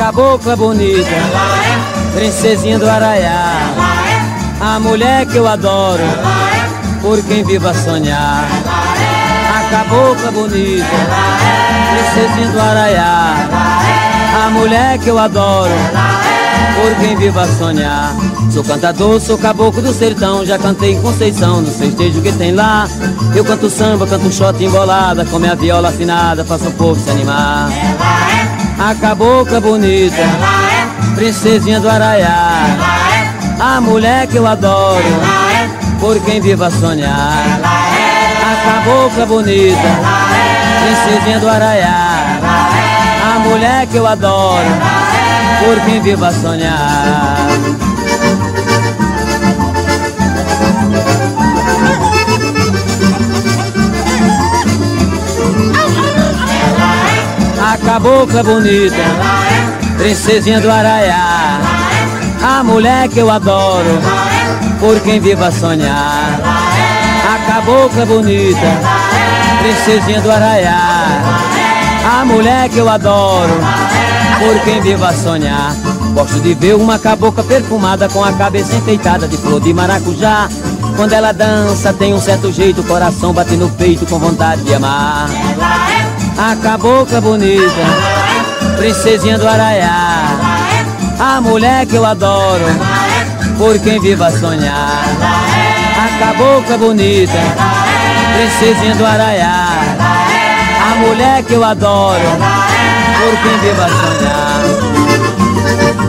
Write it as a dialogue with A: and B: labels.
A: cabocla bonita, princesinha do Araiá, a mulher que eu adoro, por quem viva a sonhar. A cabocla bonita, princesinha do Araiá, a mulher que eu adoro, por quem viva a sonhar. Sou cantador, sou caboclo do sertão, já cantei em Conceição, no festejo que tem lá. Eu canto samba, canto shot embolada, com minha viola afinada, faço o povo se animar. A cabocla bonita, princesinha do Araiá, a mulher que eu adoro, por quem viva a sonhar. A cabocla bonita, princesinha do Araiá, a mulher que eu adoro, por quem viva a sonhar. A cabocla bonita, princesinha do Araiá, a mulher que eu adoro, por quem viva a sonhar. A cabocla bonita, princesinha do Araiá, a mulher que eu adoro, por quem viva a sonhar. Gosto de ver uma cabocla perfumada, com a cabeça enfeitada de flor de maracujá. Quando ela dança tem um certo jeito, o coração bate no peito com vontade de amar. A cabocla bonita, princesinha do Araiá, a mulher que eu adoro, por quem viva a sonhar. A cabocla bonita, princesinha do Araiá, a mulher que eu adoro, por quem viva a sonhar.